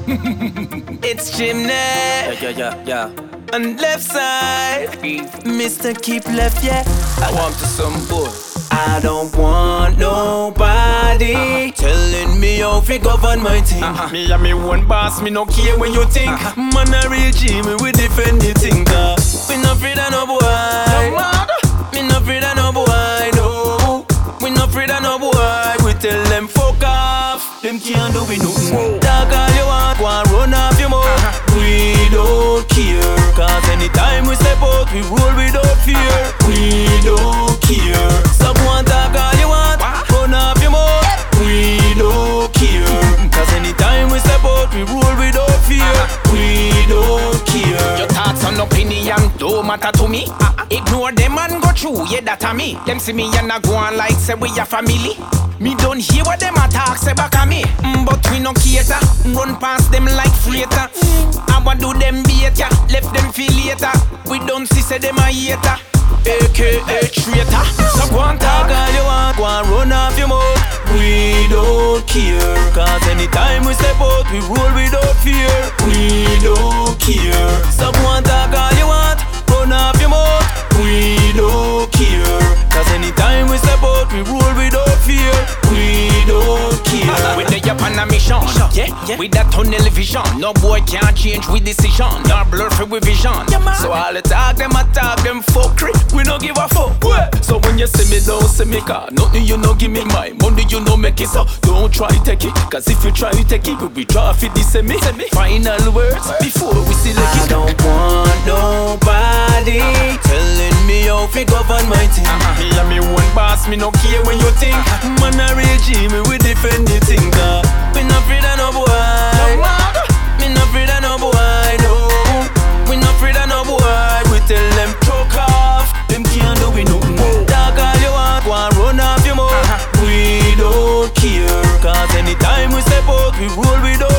It's Chimney. Yeah. On left side, Mr. Keep left, yeah. I want to some boy. I don't want nobody telling me how to govern my thing. Me and me one boss, me no care when you think. Man a real G, me we defend the thing. We no afraid of no boy. Me no afraid of no boy, no. We no afraid of no boy. We tell them fuck off. Them can't do we nothing. Talk all you want, go and run off your mouth. We don't care, cause anytime we step out, we roll without fear. We don't care. So go and talk all you want, run off your mouth. We don't care, cause anytime we step out, we roll without fear. We don't care. Your thoughts and opinion don't matter to me. Ignore them and go through, yeah, that a me. Them see me and I go on like say we a family. Me don't hear what them attack say back at me. But we no cater, run past them like freighter. I want do them better, left them feel later. We don't see say them a hater, aka traitor. So go and talk all you want, go and run off your mouth. We don't care, cause anytime we step out, we roll without fear. We don't care. So go and talk all you want, run off your mouth. We don't care, cause anytime we step out, we roll without fear. We don't care. We dey up on a mission, yeah. With that tunnel vision, no boy can't change with decision. Nor blur for with vision. So all the talk them attack them fuckery. We no give a fuck. So when you see me, don't see me car. Nothing you no give me my money, you no make it. So don't try take it, cause if you try take it, we be draw for the semi. Final words before we select it. I don't want nobody telling me how to govern my thing. Me and me one boss, me no care when you think. Man a real G, me we defend the thing. We no afraid of no boy. Me no afraid of no boy, no. We no afraid of no boy. We tell them choke off. Them can't do we nothing. Talk all you want, go and run off your mouth. We don't care, cause anytime we step out, we roll without